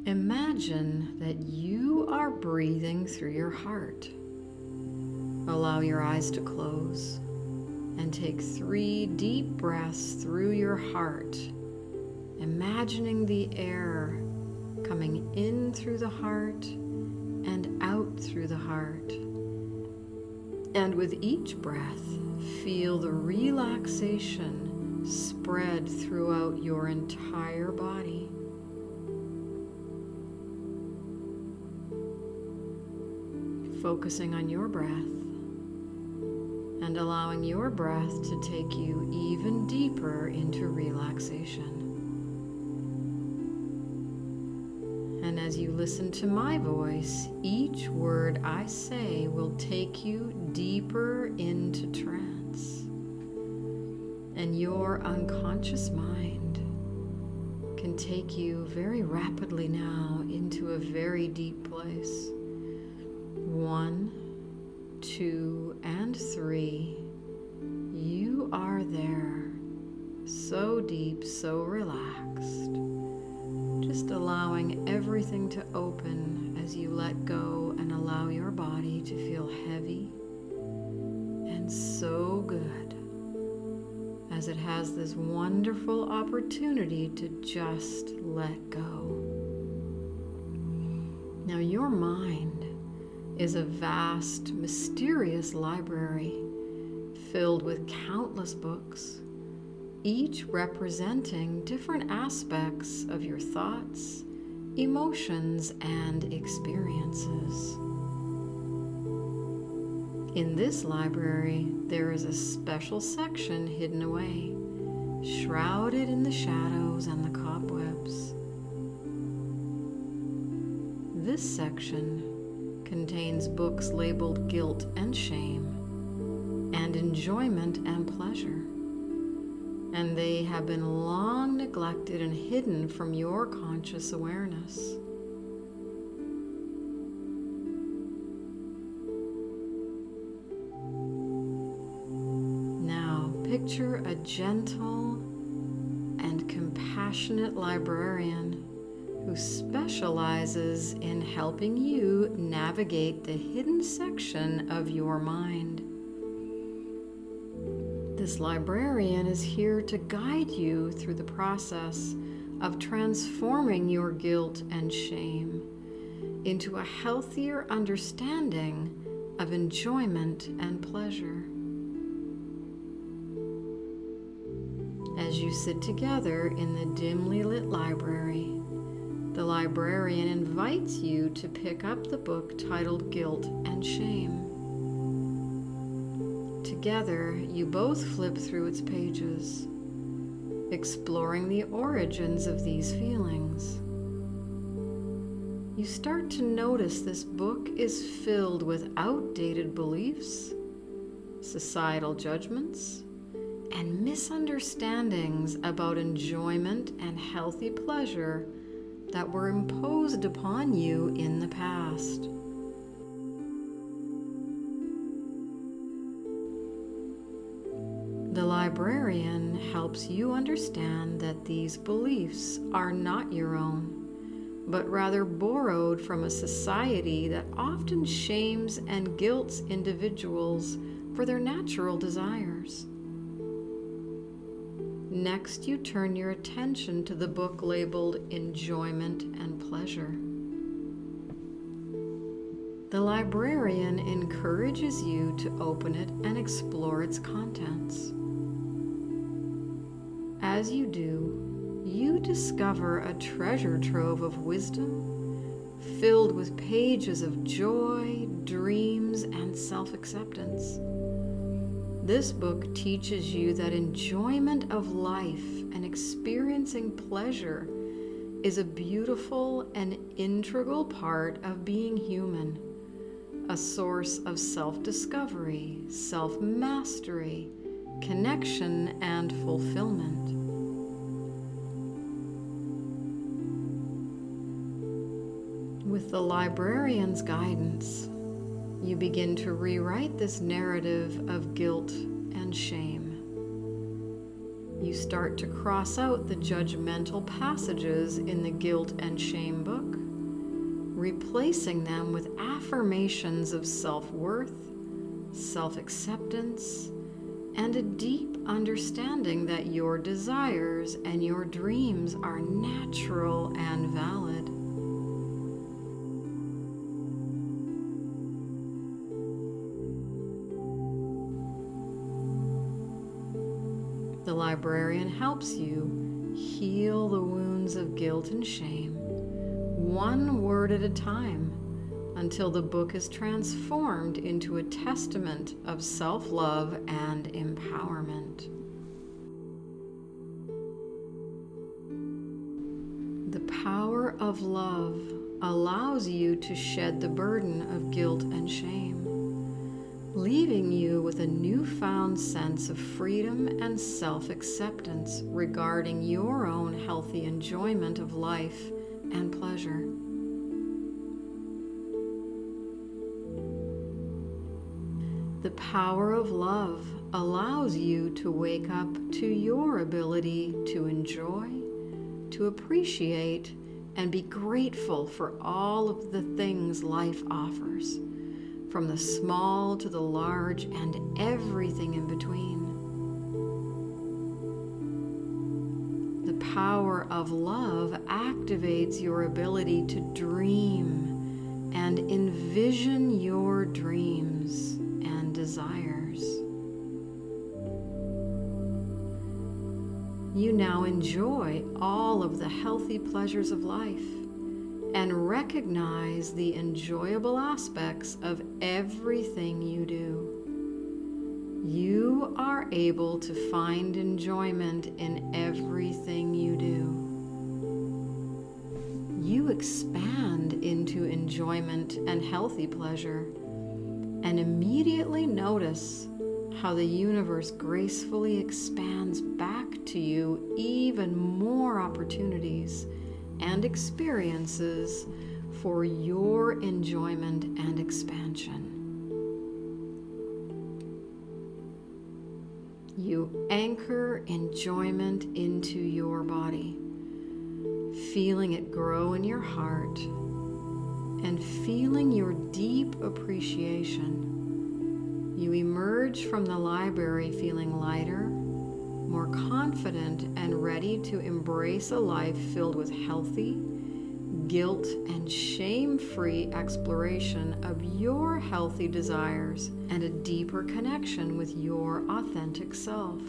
Imagine that you are breathing through your heart. Allow your eyes to close and take 3 deep breaths through your heart, imagining the air coming in through the heart and out through the heart. And with each breath, feel the relaxation spread throughout your entire body. Focusing on your breath and allowing your breath to take you even deeper into relaxation. And as you listen to my voice, each word I say will take you deeper into trance. And your unconscious mind can take you very rapidly now into a very deep place. 1, 2, and 3. You are there, so deep, so relaxed. Just allowing everything to open as you let go and allow your body to feel heavy and so good, as it has this wonderful opportunity to just let go. Now your mind is a vast, mysterious library filled with countless books, each representing different aspects of your thoughts, emotions, and experiences. In this library, there is a special section hidden away, shrouded in the shadows and the cobwebs. This section contains books labeled guilt and shame, and enjoyment and pleasure, and they have been long neglected and hidden from your conscious awareness. Now picture a gentle and compassionate librarian who specializes in helping you navigate the hidden section of your mind. This librarian is here to guide you through the process of transforming your guilt and shame into a healthier understanding of enjoyment and pleasure. As you sit together in the dimly lit library, the librarian invites you to pick up the book titled Guilt and Shame. Together, you both flip through its pages, exploring the origins of these feelings. You start to notice this book is filled with outdated beliefs, societal judgments, and misunderstandings about enjoyment and healthy pleasure that were imposed upon you in the past. The librarian helps you understand that these beliefs are not your own, but rather borrowed from a society that often shames and guilts individuals for their natural desires. Next, you turn your attention to the book labeled Enjoyment and Pleasure. The librarian encourages you to open it and explore its contents. As you do, you discover a treasure trove of wisdom filled with pages of joy, dreams, and self-acceptance. This book teaches you that enjoyment of life and experiencing pleasure is a beautiful and integral part of being human, a source of self-discovery, self-mastery, connection, and fulfillment. With the librarian's guidance, you begin to rewrite this narrative of guilt and shame. You start to cross out the judgmental passages in the guilt and shame book, replacing them with affirmations of self-worth, self-acceptance, and a deep understanding that your desires and your dreams are natural and valid. The librarian helps you heal the wounds of guilt and shame, one word at a time, until the book is transformed into a testament of self-love and empowerment. The power of love allows you to shed the burden of guilt and shame, leaving you with a newfound sense of freedom and self-acceptance regarding your own healthy enjoyment of life and pleasure. The power of love allows you to wake up to your ability to enjoy, to appreciate, and be grateful for all of the things life offers, from the small to the large and everything in between. The power of love activates your ability to dream and envision your dreams and desires. You now enjoy all of the healthy pleasures of life and recognize the enjoyable aspects of everything you do. You are able to find enjoyment in everything you do. You expand into enjoyment and healthy pleasure, and immediately notice how the universe gracefully expands back to you even more opportunities and experiences for your enjoyment and expansion. You anchor enjoyment into your body, feeling it grow in your heart and feeling your deep appreciation. You emerge from the library feeling lighter, more confident, and ready to embrace a life filled with healthy, guilt, and shame-free exploration of your healthy desires and a deeper connection with your authentic self.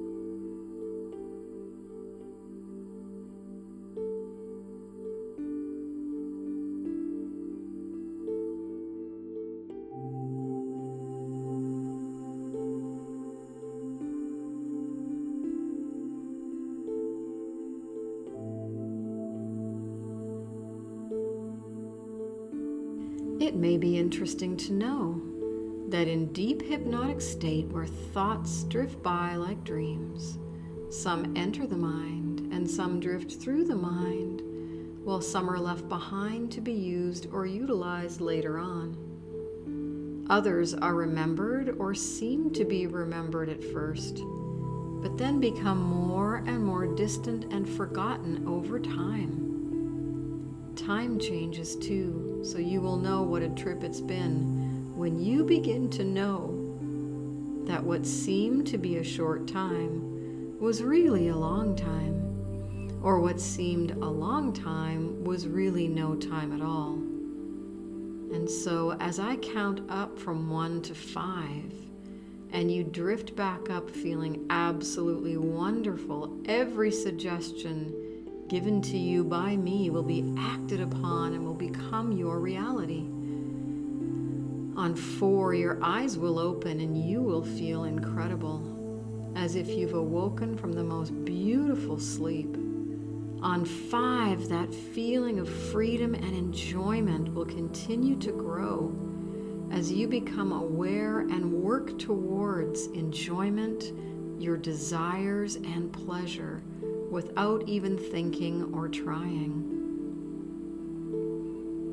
It may be interesting to know that in deep hypnotic state where thoughts drift by like dreams, some enter the mind and some drift through the mind, while some are left behind to be used or utilized later on. Others are remembered or seem to be remembered at first, but then become more and more distant and forgotten over time. Time changes too, so you will know what a trip it's been when you begin to know that what seemed to be a short time was really a long time, or what seemed a long time was really no time at all. And so as I count up from 1 to 5, and you drift back up feeling absolutely wonderful, every suggestion given to you by me will be acted upon and will become your reality. On 4, your eyes will open and you will feel incredible, as if you've awoken from the most beautiful sleep. On 5, that feeling of freedom and enjoyment will continue to grow as you become aware and work towards enjoyment, your desires, and pleasure without even thinking or trying.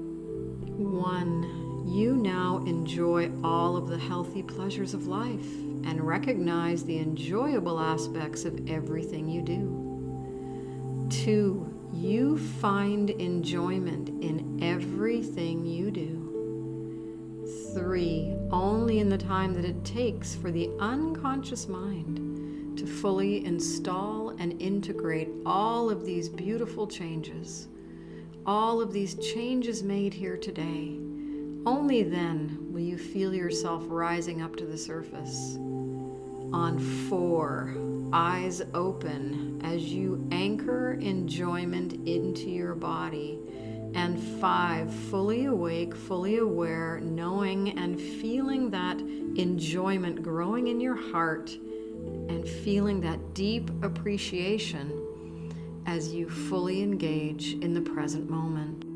1, you now enjoy all of the healthy pleasures of life and recognize the enjoyable aspects of everything you do. 2, you find enjoyment in everything you do. 3, only in the time that it takes for the unconscious mind to fully install and integrate all of these beautiful changes, all of these changes made here today. Only then will you feel yourself rising up to the surface. On 4, eyes open as you anchor enjoyment into your body. And 5, fully awake, fully aware, knowing and feeling that enjoyment growing in your heart and feeling that deep appreciation as you fully engage in the present moment.